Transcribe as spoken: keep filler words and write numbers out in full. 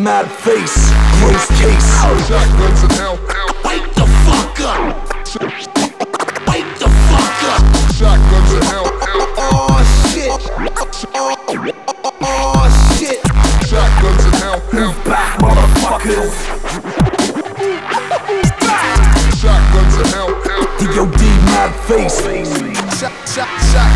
mad face, closed case. Shotguns in hell. Wake the fuck up. Wake the fuck up. Shotguns in hell. Oh shit. Oh shit. Shotguns in hell. Move back, motherfuckers. Shotguns in hell. D O D mad face. Shot, shot, shot.